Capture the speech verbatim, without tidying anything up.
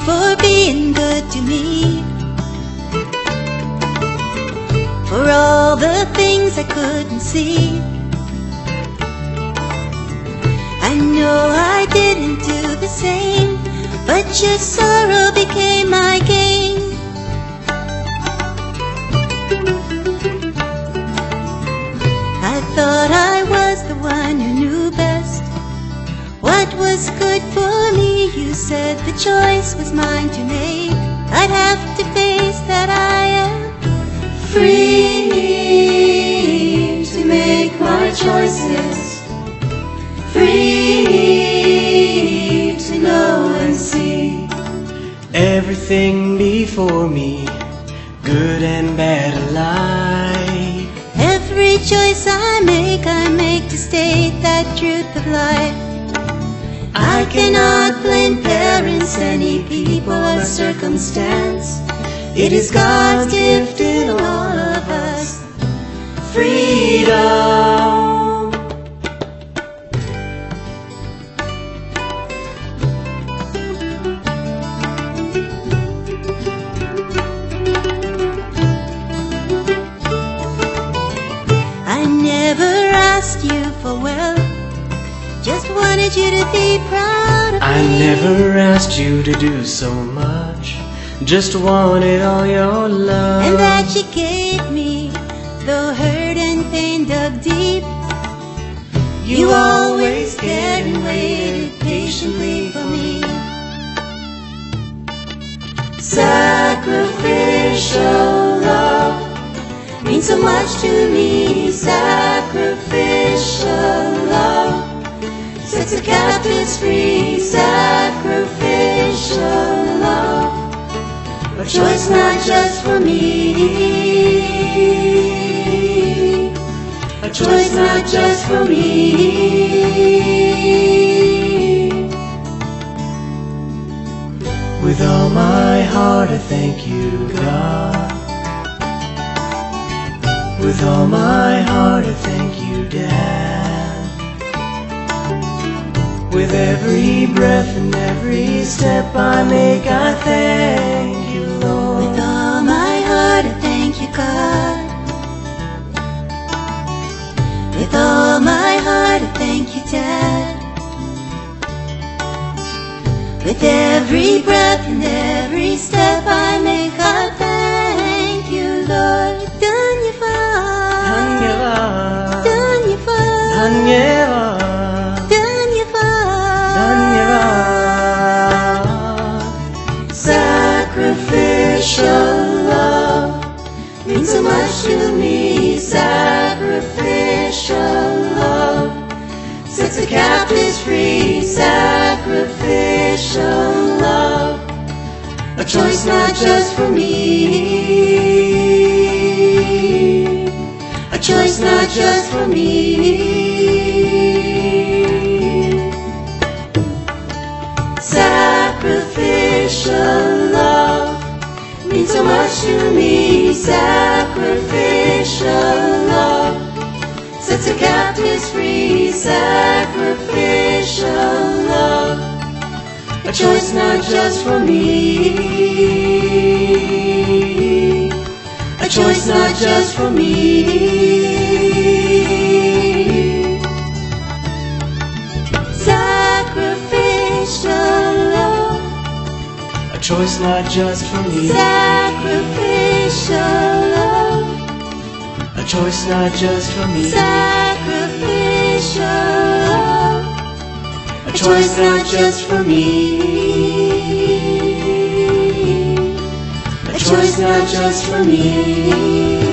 for being good to me, for all the things I couldn't see. I know I didn't do the same, but your sorrow became my gain. I thought I was the one who knew best what was good for me. You said the choice was mine to make. I'd have to face that I am free to make my choices, free to know and see everything before me, good and bad alike. Every choice I make, I make to state that truth of life. I cannot blame parents, any people or circumstance. It is God's gift in all of us, freedom. I never asked you for wealth, just wanted you to be proud of me. I never asked you to do so much, just wanted all your love. And that you gave me, though hurt and pain dug deep, you always cared and waited patiently for me. Sacrificial love means so much to me. Sacrificial love sets the captives free. Sacrificial love, a choice not just for me, a choice not just for me. With all my heart I thank you, God. With all my heart I thank you, Dad. With every breath and every step I make, I thank you, Lord. With all my heart I thank you, God. With all my heart I thank you, Dad. With every breath and every step I make, I thank you, Lord. Sacrificial love means so much to me. Sacrificial love sets the captives free. Sacrificial love, a choice not just for me, a choice not just for me. Sacrificial love means so much to me. Sacrificial love sets the captives free. Sacrificial love, a choice not just for me, a choice not just for me. A choice not just for me. Sacrificial love, a choice not just for me. Sacrificial love, a choice not just for me, a choice not just for me.